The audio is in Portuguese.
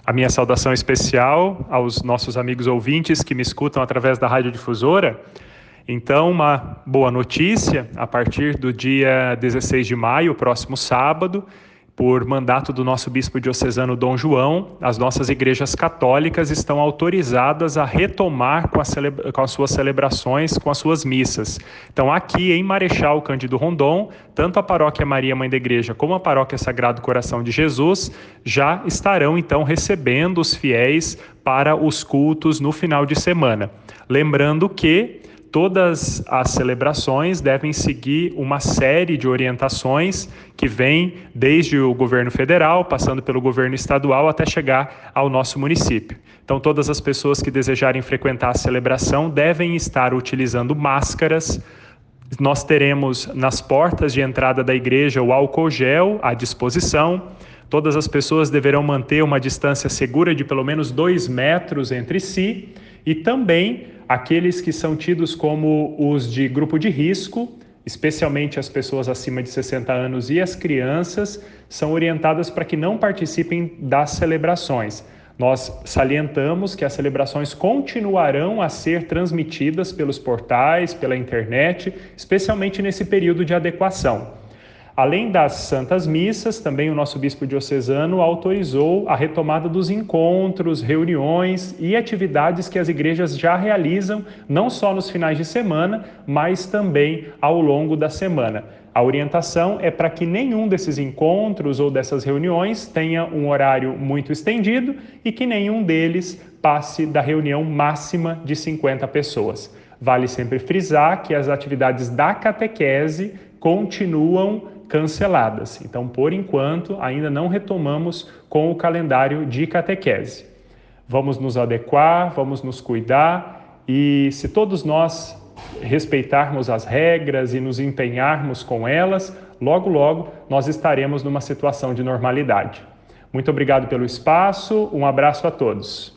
A minha saudação especial aos nossos amigos ouvintes que me escutam através da radiodifusora. Então, uma boa notícia: a partir do dia 16 de maio, próximo sábado, por mandato do nosso bispo diocesano Dom João, as nossas igrejas católicas estão autorizadas a retomar com as suas celebrações, com as suas missas. Então, aqui em Marechal Cândido Rondon, tanto a Paróquia Maria Mãe da Igreja como a Paróquia Sagrado Coração de Jesus já estarão, então, recebendo os fiéis para os cultos no final de semana. Lembrando que todas as celebrações devem seguir uma série de orientações que vem desde o governo federal, passando pelo governo estadual, até chegar ao nosso município. Então, todas as pessoas que desejarem frequentar a celebração devem estar utilizando máscaras. Nós teremos nas portas de entrada da igreja o álcool gel à disposição. Todas as pessoas deverão manter uma distância segura de pelo menos 2 metros entre si, e também aqueles que são tidos como os de grupo de risco, especialmente as pessoas acima de 60 anos e as crianças, são orientadas para que não participem das celebrações. Nós salientamos que as celebrações continuarão a ser transmitidas pelos portais, pela internet, especialmente nesse período de adequação. Além das santas missas, também o nosso bispo diocesano autorizou a retomada dos encontros, reuniões e atividades que as igrejas já realizam, não só nos finais de semana, mas também ao longo da semana. A orientação é para que nenhum desses encontros ou dessas reuniões tenha um horário muito estendido e que nenhum deles passe da reunião máxima de 50 pessoas. Vale sempre frisar que as atividades da catequese continuam canceladas. Então, por enquanto, ainda não retomamos com o calendário de catequese. Vamos nos adequar, vamos nos cuidar, e se todos nós respeitarmos as regras e nos empenharmos com elas, logo, logo nós estaremos numa situação de normalidade. Muito obrigado pelo espaço, um abraço a todos.